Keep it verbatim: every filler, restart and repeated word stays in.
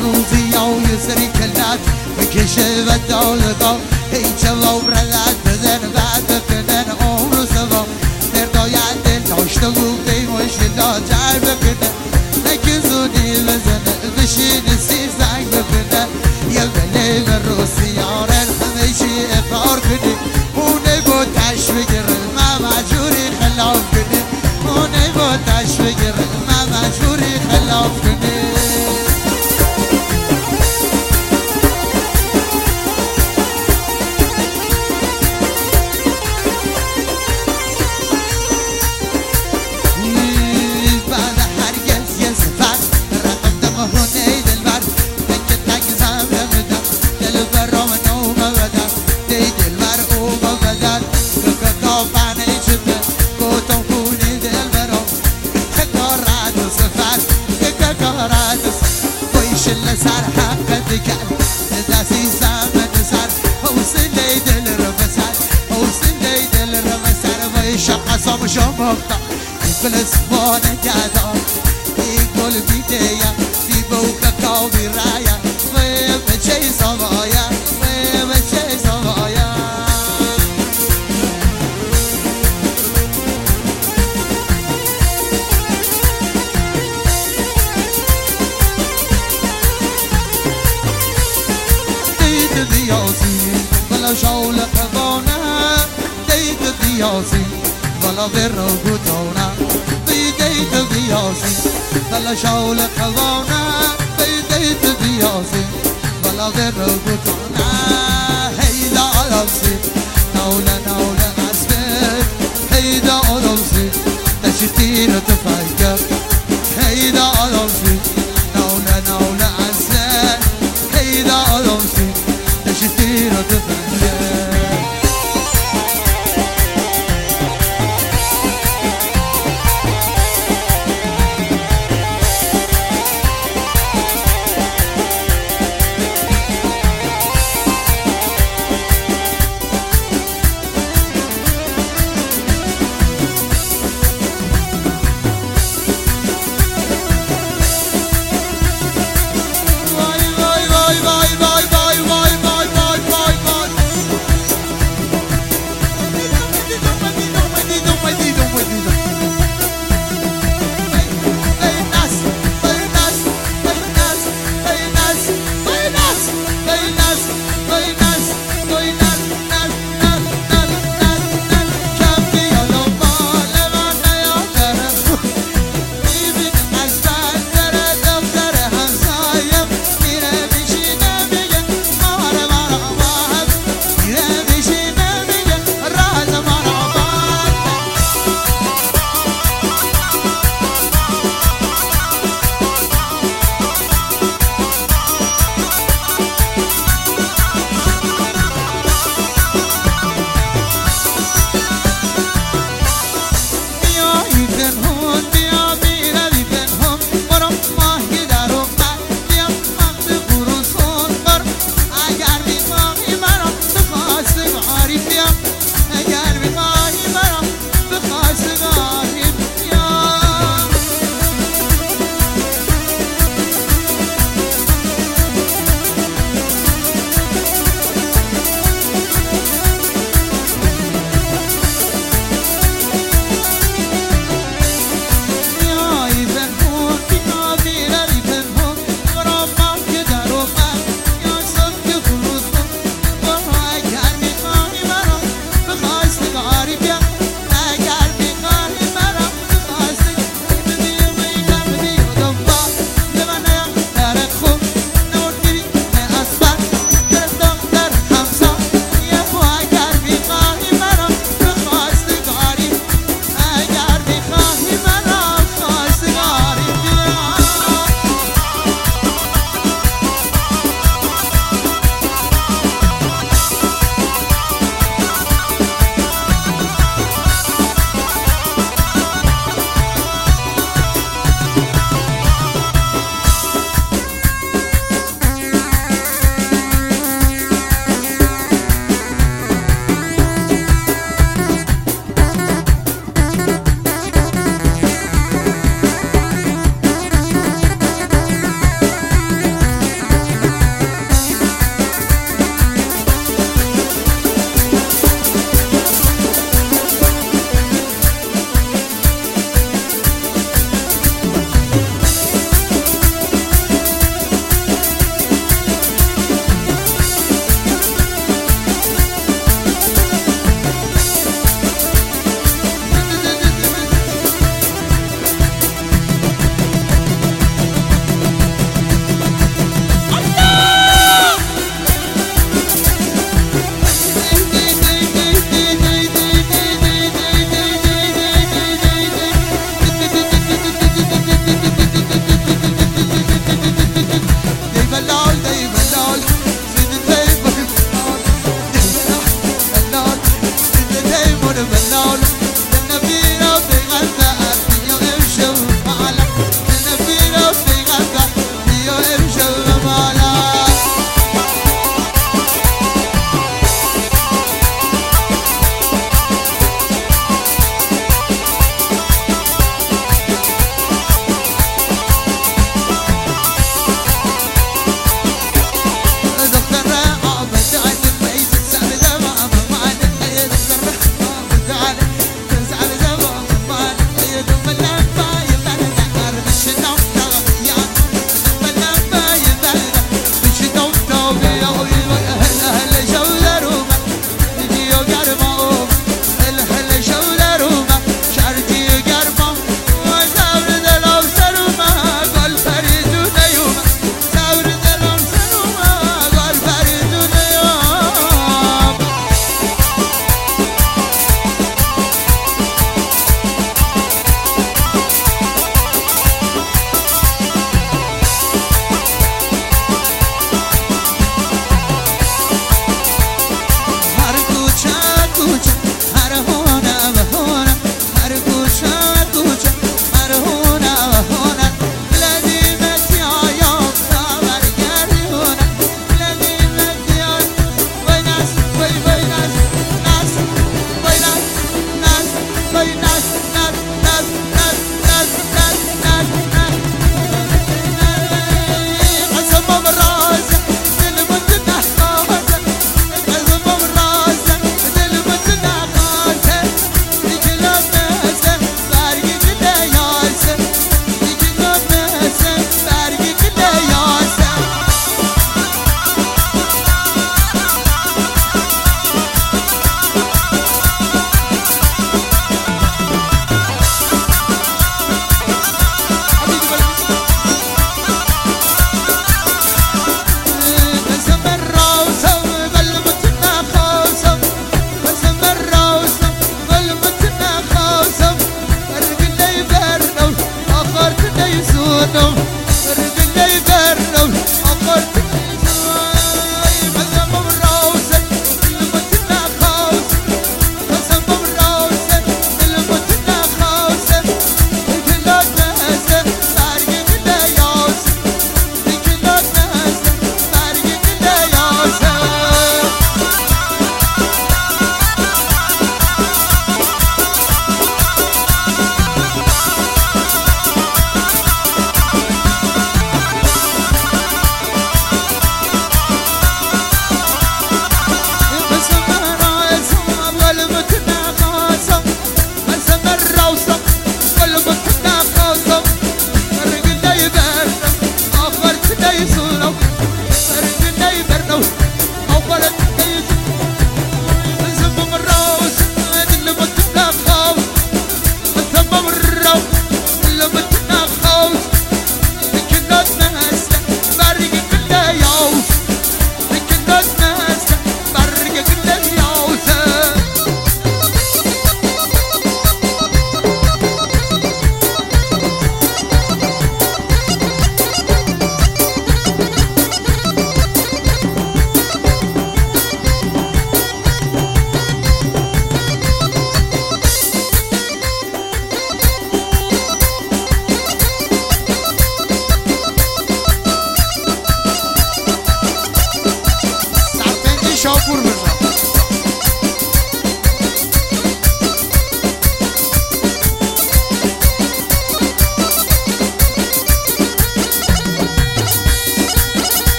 روزي أو يسري كلات بكشف الدولة هي شباب رلات بدن بعد بكنن عمر سبا نردا يعدل تشتغل بي وش لا تعب بكنن لكن زودي بزن بشين السير زعق بكنن يا بلي بالروسي يارن همشي إفار كني ونبو تشوير ما مجوري خلاف كني ونبو تشوير ما مجوري خلاف كني سر حقت کرد دستی زمن سر حوصل دل رو بسر حوصل دل رو بسر و ایشم قسم شما بختا این فلسفان گدا این گل بیده یا بی بوک کاوی رایا و بچه سوایا و بچه سوایا بلا شاول قوانه دید دیاسی بلا برو گوتونه دید دیاسی بلا شاول قوانه دید دیاسی بلا برو گوتونه هیدا آدمسی نوله نوله اسبت هیدا آدمسی نشتیر تفکر هیدا آدمسی نوله نوله اسبت هیدا آدمسی نشتیر تفکر ای سونا